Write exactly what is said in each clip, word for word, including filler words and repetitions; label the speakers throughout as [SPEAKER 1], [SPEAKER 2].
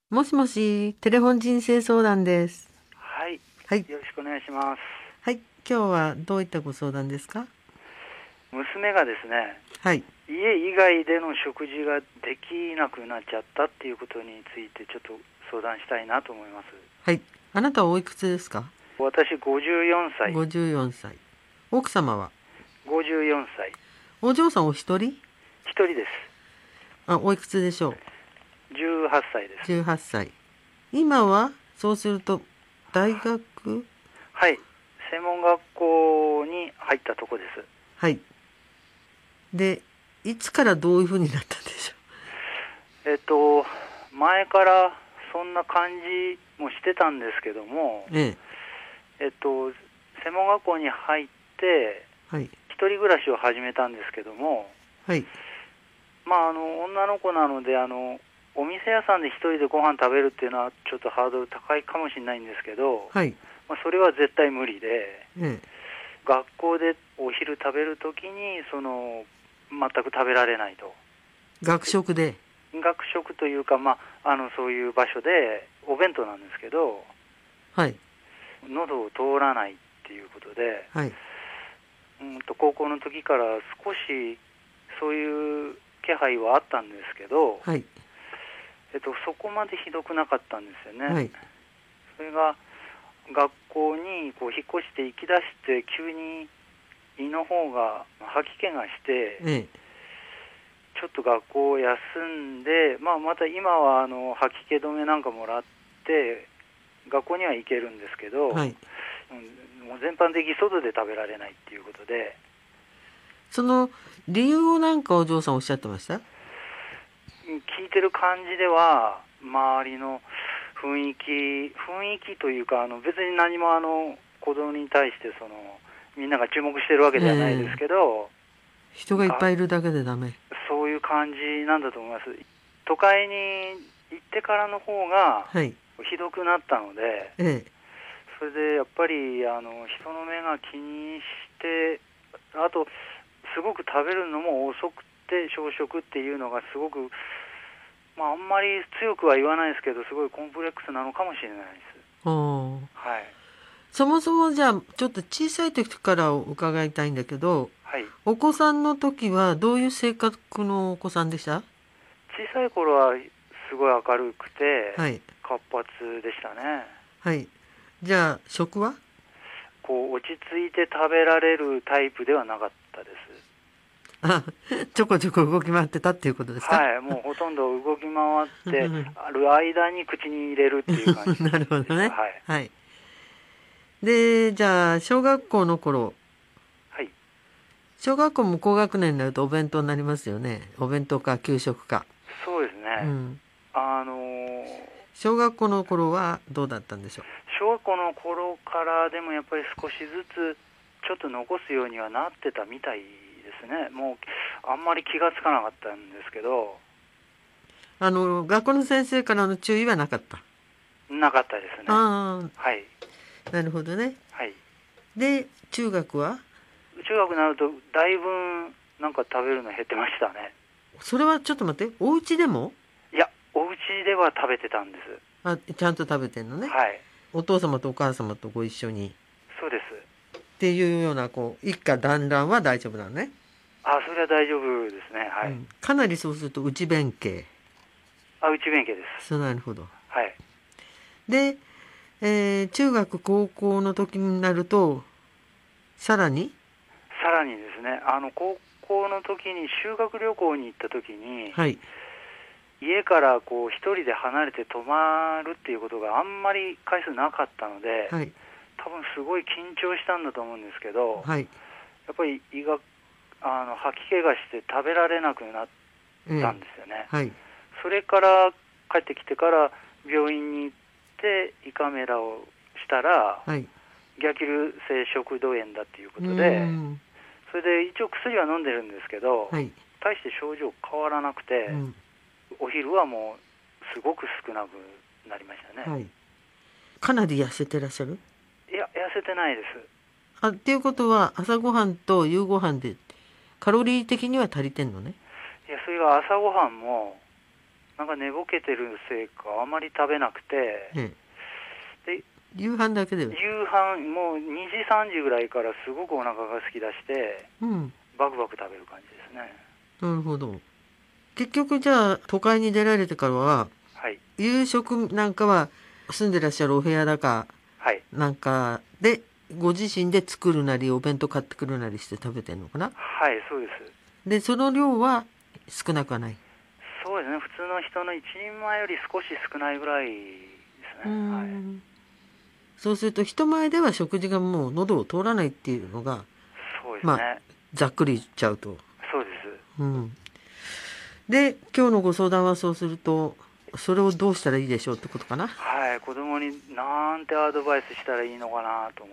[SPEAKER 1] もしもし、テレフォン人生相談です。
[SPEAKER 2] はい、
[SPEAKER 1] はい。
[SPEAKER 2] よろしくお願いします。
[SPEAKER 1] はい。今日はどういったご相談ですか？
[SPEAKER 2] 娘がですね、
[SPEAKER 1] はい。
[SPEAKER 2] 家以外での食事ができなくなっちゃったっていうことについてちょっと相談したいなと思います。
[SPEAKER 1] はい。あなたはおいくつですか？
[SPEAKER 2] 私ごじゅうよんさい。
[SPEAKER 1] ごじゅうよんさい。奥様は？
[SPEAKER 2] ごじゅうよんさい。
[SPEAKER 1] お嬢さんお一人？
[SPEAKER 2] 一人です。
[SPEAKER 1] あ、おいくつでしょ
[SPEAKER 2] じゅうはっさいで
[SPEAKER 1] う？
[SPEAKER 2] す。
[SPEAKER 1] じゅうはっさい。今は、そうすると、大学？
[SPEAKER 2] はい、専門学校に入ったとこです。
[SPEAKER 1] はい。で、いつからどういうふうになったんでしょ
[SPEAKER 2] えっと、前からそんな感じもしてたんですけども、
[SPEAKER 1] う？ええ。
[SPEAKER 2] えっと、専門学校に入って、
[SPEAKER 1] はい。
[SPEAKER 2] 一人暮らしを始めたんですけども、
[SPEAKER 1] はい。
[SPEAKER 2] まあ、あの女の子なのであのお店屋さんで一人でご飯食べるっていうのはちょっとハードル高いかもしれないんですけど、
[SPEAKER 1] はい。
[SPEAKER 2] まあ、それは絶対無理で、
[SPEAKER 1] ええ。
[SPEAKER 2] 学校でお昼食べるときにその全く食べられないと。
[SPEAKER 1] 学食で？
[SPEAKER 2] 学食というか、まあ、あのそういう場所でお弁当なんですけど、
[SPEAKER 1] はい。
[SPEAKER 2] 喉を通らないっていうことで、
[SPEAKER 1] はい。
[SPEAKER 2] うんと高校の時から少しそういう気配はあったんですけど、
[SPEAKER 1] はい。
[SPEAKER 2] えっと、そこまでひどくなかったんですよね。
[SPEAKER 1] はい。
[SPEAKER 2] それが学校にこう引っ越して行き出して急に胃の方が吐き気がして
[SPEAKER 1] ええ。
[SPEAKER 2] ちょっと学校を休んで、まあ、また今はあの吐き気止めなんかもらって学校には行けるんですけど、
[SPEAKER 1] はい。
[SPEAKER 2] うん、もう全般的に外で食べられないっていうことで、
[SPEAKER 1] その理由をなんかお嬢さんおっしゃってました？
[SPEAKER 2] 聞いてる感じでは周りの雰囲気雰囲気というか、あの別に何もあの子供に対してそのみんなが注目してるわけではないです
[SPEAKER 1] ええ。
[SPEAKER 2] けど、
[SPEAKER 1] 人がいっ
[SPEAKER 2] が
[SPEAKER 1] ぱいいるだけでダメ？
[SPEAKER 2] そういう感じなんだと思います。都会に行ってからの方が
[SPEAKER 1] はい。
[SPEAKER 2] ひどくなったので、
[SPEAKER 1] ええ。
[SPEAKER 2] それでやっぱりあの人の目が気にして、あとすごく食べるのも遅くて小食っていうのがすごく、まあ、あんまり強くは言わないですけど、すごいコンプレックスなのかもしれないです。
[SPEAKER 1] おー。
[SPEAKER 2] はい。
[SPEAKER 1] そもそもじゃあちょっと小さい時から伺いたいんだけど、
[SPEAKER 2] はい。
[SPEAKER 1] お子さんの時はどういう性格のお子さんでした？
[SPEAKER 2] 小さい頃はすごい明るくて
[SPEAKER 1] はい。
[SPEAKER 2] 活発でしたね。
[SPEAKER 1] はい。じゃあ食は？
[SPEAKER 2] こう落ち着いて食べられるタイプではなかったです。
[SPEAKER 1] あ、ちょこちょこ動き回ってたっていうことですか？
[SPEAKER 2] はい。もうほとんど動き回ってある間に口に入れるっていう感じ
[SPEAKER 1] なるほ
[SPEAKER 2] でした。
[SPEAKER 1] どね。
[SPEAKER 2] はい。
[SPEAKER 1] はい。で、じゃあ小学校の頃、
[SPEAKER 2] はい。
[SPEAKER 1] 小学校も高学年になるとお弁当になりますよね。お弁当か給食か。
[SPEAKER 2] そうですね。
[SPEAKER 1] うん。
[SPEAKER 2] あのー
[SPEAKER 1] 小学校の頃はどうだったんでしょ
[SPEAKER 2] 小学校の頃からでもやっぱり少しずつちょっと残すようにはなってたみたいですね。もうあんまり気がつかなかったんですけど、
[SPEAKER 1] う？あの、学校の先生からの注意はなかった？
[SPEAKER 2] なかったですね。
[SPEAKER 1] あ
[SPEAKER 2] はい。
[SPEAKER 1] あ、なるほどね。
[SPEAKER 2] はい。
[SPEAKER 1] で、中学は？
[SPEAKER 2] 中学になるとだいぶなんか食べるの減ってましたね。
[SPEAKER 1] それはちょっと待って、お家でも？
[SPEAKER 2] いや、お家では食べてたんです。
[SPEAKER 1] あ、ちゃんと食べてんのね。
[SPEAKER 2] はい。
[SPEAKER 1] お父様とお母様とご一緒に。
[SPEAKER 2] そうです。
[SPEAKER 1] っていうような、こう、一家団らんは大丈夫なのね。
[SPEAKER 2] あ、それは大丈夫ですね。はい。
[SPEAKER 1] うん。かなりそうすると内弁慶。
[SPEAKER 2] あ、内弁慶です。
[SPEAKER 1] そう、なるほど。
[SPEAKER 2] はい。
[SPEAKER 1] で、えー中学高校の時になると、さらに？
[SPEAKER 2] さらにですね、あの高校の時に修学旅行に行った時に、
[SPEAKER 1] はい。
[SPEAKER 2] 家からこう一人で離れて泊まるっていうことがあんまり回数なかったので、
[SPEAKER 1] はい。
[SPEAKER 2] 多分すごい緊張したんだと思うんですけど、
[SPEAKER 1] はい。
[SPEAKER 2] やっぱり胃があの吐き気がして食べられなくなっ
[SPEAKER 1] ええ。
[SPEAKER 2] たんですよね。
[SPEAKER 1] はい。
[SPEAKER 2] それから帰ってきてから病院に行って胃カメラをしたら
[SPEAKER 1] はい。
[SPEAKER 2] 逆流性食道炎だっていうこ
[SPEAKER 1] うー
[SPEAKER 2] とで、
[SPEAKER 1] ん。
[SPEAKER 2] それで一応薬は飲んでるんですけど、
[SPEAKER 1] はい。
[SPEAKER 2] 大して症状変わらなくて、
[SPEAKER 1] うん。
[SPEAKER 2] お昼はもうすごく少なくなりましたね。
[SPEAKER 1] はい。かなり痩せてらっしゃる？
[SPEAKER 2] いや、痩せてないです。
[SPEAKER 1] あ、っていうことは、朝ごはんと夕ごはんで、カロリー的には足りてんのね。
[SPEAKER 2] いや、それが朝ごはんもなんか寝ぼけてるせいかあまり食べなくて、
[SPEAKER 1] ええ、
[SPEAKER 2] で
[SPEAKER 1] 夕飯だけでは、
[SPEAKER 2] 夕飯もうにじさんじぐらいからすごくお腹が空き出して
[SPEAKER 1] うん、
[SPEAKER 2] バクバク食べる感じですね。
[SPEAKER 1] なるほど。結局じゃあ都会に出られてからは
[SPEAKER 2] はい、
[SPEAKER 1] 夕食なんかは住んでらっしゃるお部屋だか
[SPEAKER 2] はい、
[SPEAKER 1] なんかでご自身で作るなりお弁当買ってくるなりして食べてるのかな。
[SPEAKER 2] はい、そうです。
[SPEAKER 1] でその量は少なくはない。
[SPEAKER 2] そうですね、普通の人の一人前より少し少ないぐらいです
[SPEAKER 1] うー
[SPEAKER 2] ね。はい、
[SPEAKER 1] ん、そうすると人前では食事がもう喉を通らないっていうのが、
[SPEAKER 2] そうです
[SPEAKER 1] まあ
[SPEAKER 2] ね。
[SPEAKER 1] ざっくり言っちゃうと、
[SPEAKER 2] そうです。
[SPEAKER 1] うん、で今日のご相談はそうするとそれをどうしたらいいでしょうってことかな。
[SPEAKER 2] はい、子供になんてアドバイスしたらいいのかなと思って。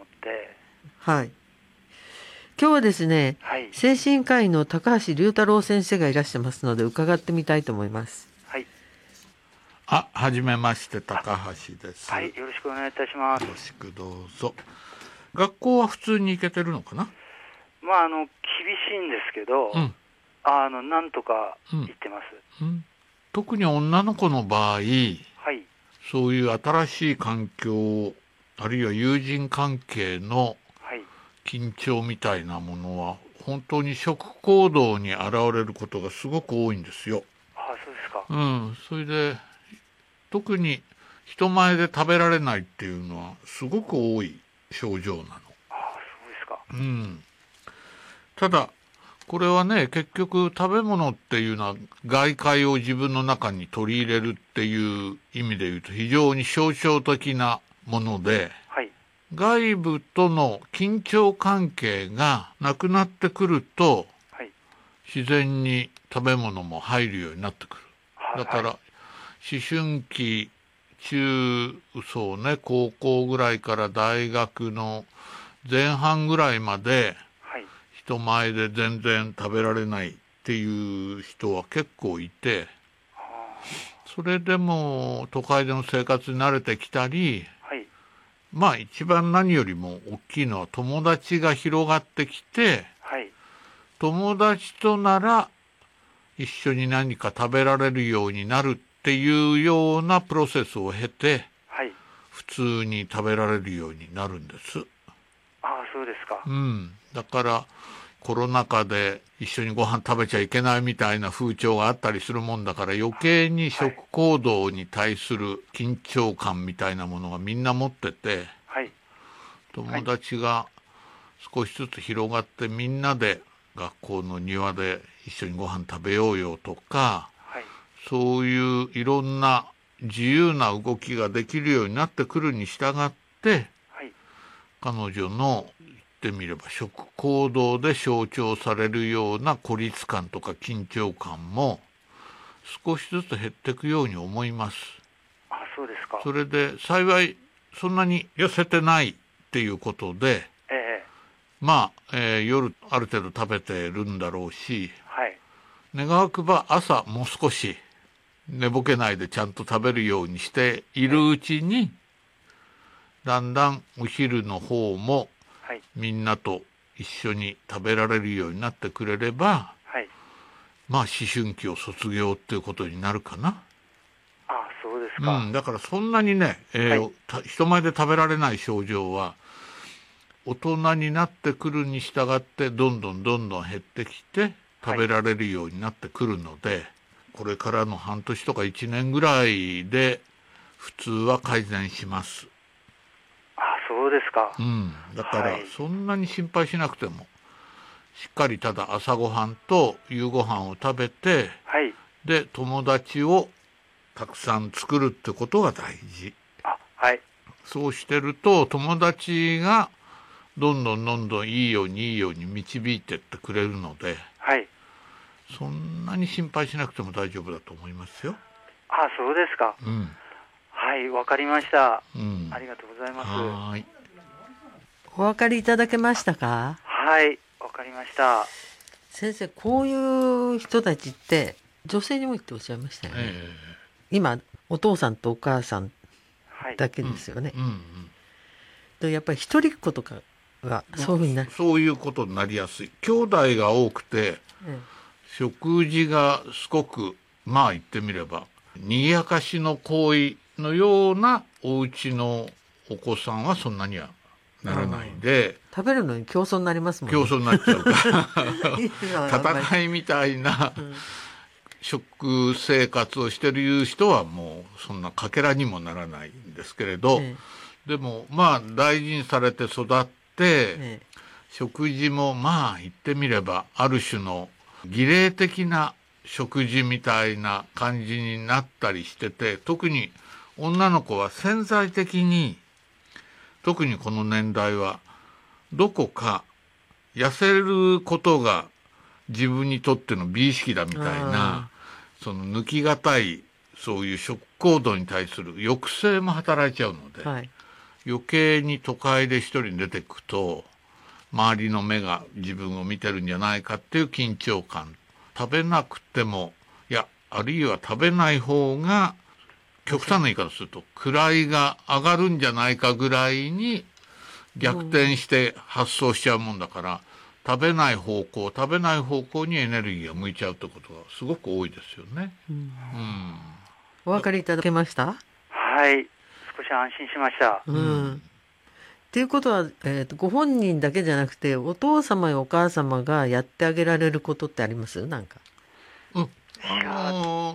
[SPEAKER 1] はい、今日はですね、
[SPEAKER 2] はい、
[SPEAKER 1] 精神科医の高橋龍太郎先生がいらしてますので伺ってみたいと思います。
[SPEAKER 2] はい、
[SPEAKER 3] あ、はじめまして、高橋です。
[SPEAKER 2] はい、よろしくお願いいたします。
[SPEAKER 3] よろしくどうぞ。学校は普通に行けてるのかな？
[SPEAKER 2] まああの厳しいんですけど、
[SPEAKER 3] うん、
[SPEAKER 2] あのなんとか言ってます。
[SPEAKER 3] うん。特に女の子の場合、
[SPEAKER 2] はい、
[SPEAKER 3] そういう新しい環境、あるいは友人関係の
[SPEAKER 2] はい、
[SPEAKER 3] 緊張みたいなものは、本当に食行動に現れることがすごく多いんですよ。
[SPEAKER 2] ああ、そうですか。
[SPEAKER 3] うん、それで特に人前で食べられないっていうのはすごく多い症状なの。
[SPEAKER 2] ああ、そうですか。
[SPEAKER 3] うん。ただこれはね、結局食べ物っていうのは外界を自分の中に取り入れるっていう意味で言うと非常に象徴的なもので、
[SPEAKER 2] はい、
[SPEAKER 3] 外部との緊張関係がなくなってくると
[SPEAKER 2] はい、
[SPEAKER 3] 自然に食べ物も入るようになってくる。
[SPEAKER 2] はい、
[SPEAKER 3] だから思春期、中そうね、高校ぐらいから大学の前半ぐらいまで
[SPEAKER 2] はい、
[SPEAKER 3] 人前で全然食べられないっていう人は結構いて、
[SPEAKER 2] あ
[SPEAKER 3] それでも都会での生活に慣れてきたり、
[SPEAKER 2] あ、はい、
[SPEAKER 3] まあ一番何よりも大きいのは友達が広がってきて、
[SPEAKER 2] はい、
[SPEAKER 3] 友達となら一緒に何か食べられるようになるっていうようなプロセスを経て、
[SPEAKER 2] はい。
[SPEAKER 3] 普通に食べられるようになるんです。
[SPEAKER 2] ああ、そうですか。
[SPEAKER 3] うん。だからコロナ禍で一緒にご飯食べちゃいけないみたいな風潮があったりするもんだから、余計に食行動に対する緊張感みたいなものがみんな持ってて、
[SPEAKER 2] はい、
[SPEAKER 3] 友達が少しずつ広がってみんなで学校の庭で一緒にご飯食べようよとか、
[SPEAKER 2] はい、
[SPEAKER 3] そういういろんな自由な動きができるようになってくるに従って、
[SPEAKER 2] はい、
[SPEAKER 3] 彼女の言ってみれば食行動で象徴されるような孤立感とか緊張感も少しずつ減っていくように思います。
[SPEAKER 2] ああ、そうですか。
[SPEAKER 3] それで幸いそんなに痩せてないっていうことで、
[SPEAKER 2] ええ、
[SPEAKER 3] まあ、えー夜ある程度食べてるんだろうし、
[SPEAKER 2] はい、
[SPEAKER 3] 願わくば朝もう少し寝ぼけないでちゃんと食べるようにしているうちに、だんだんお昼の方も
[SPEAKER 2] はい、
[SPEAKER 3] みんなと一緒に食べられるようになってくれれば、
[SPEAKER 2] はい。
[SPEAKER 3] まあ思春期を卒業っていうことになるかな。
[SPEAKER 2] ああ、そうです
[SPEAKER 3] う
[SPEAKER 2] か。
[SPEAKER 3] ん、だからそんなにね、えー
[SPEAKER 2] はい
[SPEAKER 3] た人前で食べられない症状は大人になってくるに従ってどんどんどんどん減ってきて食べられるようになってくるので、これからの半年とかいちねんぐらいで普通は改善します。
[SPEAKER 2] ああ、そうですか。
[SPEAKER 3] うん、だから
[SPEAKER 2] はい
[SPEAKER 3] そんなに心配しなくても、しっかりただ朝ごはんと夕ごはんを食べて、
[SPEAKER 2] はい。
[SPEAKER 3] で友達をたくさん作るってことが大事。
[SPEAKER 2] あ、はい。
[SPEAKER 3] そうしてると友達がどんどんどんどんいいようにいいように導いてってくれるので、
[SPEAKER 2] はい。
[SPEAKER 3] そんなに心配しなくても大丈夫だと思いますよ。
[SPEAKER 2] ああ、そうですか。
[SPEAKER 3] うん、
[SPEAKER 2] はい、わかりました。
[SPEAKER 3] うん、
[SPEAKER 2] ありがとうございます。
[SPEAKER 3] はーい。
[SPEAKER 1] お分かりいただけましたか？
[SPEAKER 2] はい、わかりました。
[SPEAKER 1] 先生、こういう人たちって女性にも言っておっしゃいましたよね。
[SPEAKER 3] え
[SPEAKER 1] 今お父さんとお母さん
[SPEAKER 2] はい。
[SPEAKER 1] だけですよね。
[SPEAKER 3] え、うんうん、
[SPEAKER 1] とやっぱり一人っ子とかがそういうふうになる。
[SPEAKER 3] そういうことになりやすい。兄弟が多くて
[SPEAKER 1] え
[SPEAKER 3] 食事がすごく、まあ言ってみれば賑やかしの行為のようなお家のお子さんはそんなにはならないで、
[SPEAKER 1] 食べるのに競争になりますもんね。
[SPEAKER 3] 競争になっちゃうから
[SPEAKER 1] いいのはあんまり
[SPEAKER 3] 戦いみたいな
[SPEAKER 1] うん
[SPEAKER 3] 食生活をしてる人はもうそんなかけらにもならないんですけれど、
[SPEAKER 1] え
[SPEAKER 3] でもまあ大事にされて育って、
[SPEAKER 1] ええ
[SPEAKER 3] 食事もまあ言ってみればある種の儀礼的な食事みたいな感じになったりしてて、特に女の子は潜在的に、特にこの年代はどこか痩せることが自分にとっての美意識だみたいな、その抜きがたいそういう食行動に対する抑制も働いちゃうので、
[SPEAKER 1] はい、
[SPEAKER 3] 余計に都会で一人出てくと周りの目が自分を見てるんじゃないかっていう緊張感、食べなくても、いやあるいは食べない方が極端な言い方すると位が上がるんじゃないかぐらいに逆転して発想しちゃうもんだから、食べない方向食べない方向にエネルギーが向いちゃうってことがすごく多いですよね。
[SPEAKER 1] うん
[SPEAKER 3] うん、
[SPEAKER 1] お分かりいただけました？
[SPEAKER 2] はい、少し安心しました。
[SPEAKER 1] うん。っていうことは、えーと、ご本人だけじゃなくてお父様やお母様がやってあげられることってあります？なんか。
[SPEAKER 3] うん、あの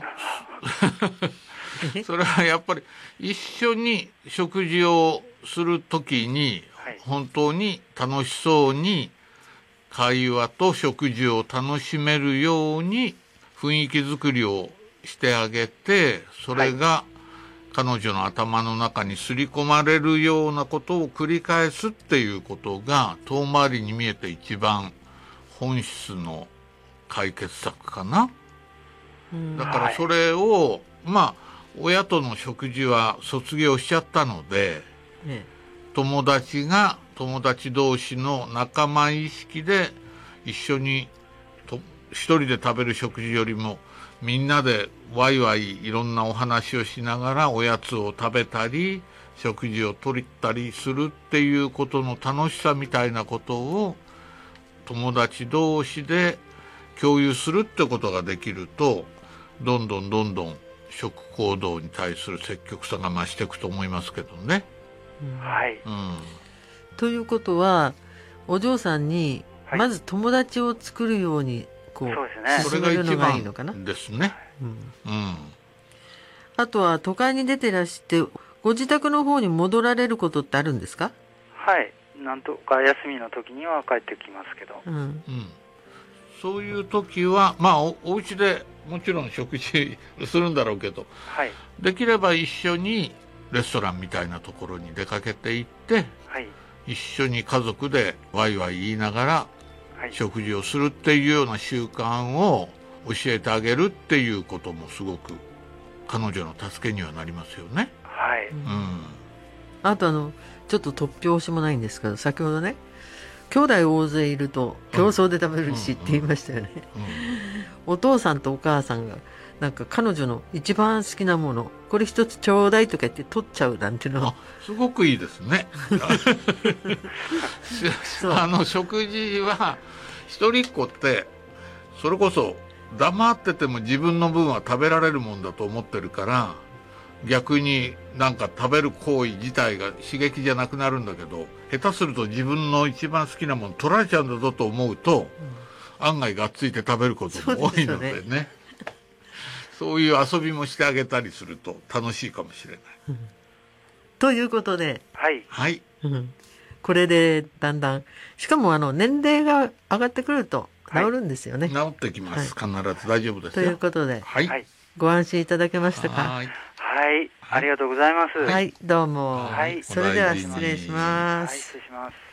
[SPEAKER 3] ー、それはやっぱり一緒に食事をするときに、
[SPEAKER 2] はい、
[SPEAKER 3] 本当に楽しそうに会話と食事を楽しめるように雰囲気作りをしてあげて、それが彼女の頭の中に刷り込まれるようなことを繰り返すっていうことが遠回りに見えて一番本質の解決策かな。だからそれを、まあ親との食事は卒業しちゃったので、
[SPEAKER 1] ええ、
[SPEAKER 3] 友達が友達同士の仲間意識で一緒にと一人で食べる食事よりもみんなでワイワイいろんなお話をしながらおやつを食べたり食事をとったりするっていうことの楽しさみたいなことを友達同士で共有するってことができると、どんどんどんどん食行動に対する積極さが増していくと思いますけどね。
[SPEAKER 2] はい、
[SPEAKER 3] うん、
[SPEAKER 1] ということはお嬢さんに
[SPEAKER 2] はい
[SPEAKER 1] まず友達を作るようにこう、
[SPEAKER 2] そうですね、
[SPEAKER 3] それが一
[SPEAKER 1] 進めるのがいいのかな。
[SPEAKER 3] 番ですね。
[SPEAKER 1] うん、
[SPEAKER 3] うん
[SPEAKER 1] あとは都会に出てらしてご自宅の方に戻られることってあるんですか？
[SPEAKER 2] はい、なんとか休みの時には帰ってきますけど、
[SPEAKER 1] うん、
[SPEAKER 3] うん、そういう時はまあ お, お家でもちろん食事するんだろうけど、
[SPEAKER 2] はい、
[SPEAKER 3] できれば一緒にレストランみたいなところに出かけて行って
[SPEAKER 2] はい、
[SPEAKER 3] 一緒に家族でワイワイ言いながら
[SPEAKER 2] はい、
[SPEAKER 3] 食事をするっていうような習慣を教えてあげるっていうこともすごく彼女の助けにはなりますよね。
[SPEAKER 2] はい、
[SPEAKER 3] うん、
[SPEAKER 1] あとあのちょっと突拍子もないんですけど、先ほどね兄弟大勢いると競争で食べるしって言いましたよね、
[SPEAKER 3] うん、
[SPEAKER 1] お父さんとお母さんがなんか彼女の一番好きなものこれ一つちょうだいとか言って取っちゃうなんていうの
[SPEAKER 3] あすごくいいですねあの食事は一人っ子ってそれこそ黙ってても自分の分は食べられるもんだと思ってるから、逆になんか食べる行為自体が刺激じゃなくなるんだけど、下手すると自分の一番好きなもの取られちゃうんだぞと思うと、うん、案外がっついて食べることも多いのでね、そうねそういう遊びもしてあげたりすると楽しいかもしれない、
[SPEAKER 1] うん、ということで、
[SPEAKER 2] はい、
[SPEAKER 3] はい、
[SPEAKER 1] うん、これでだんだんしかもあの年齢が上がってくると治るんですよね、
[SPEAKER 3] はい、治ってきます、はい、必ず大丈夫ですよ
[SPEAKER 1] ということで、
[SPEAKER 3] はい、
[SPEAKER 1] ご安心いただけましたか？
[SPEAKER 2] はい、はい、ありがとうございます。
[SPEAKER 1] はい、どうも、
[SPEAKER 2] はい、
[SPEAKER 1] それでは失礼します。
[SPEAKER 2] はい、失礼します。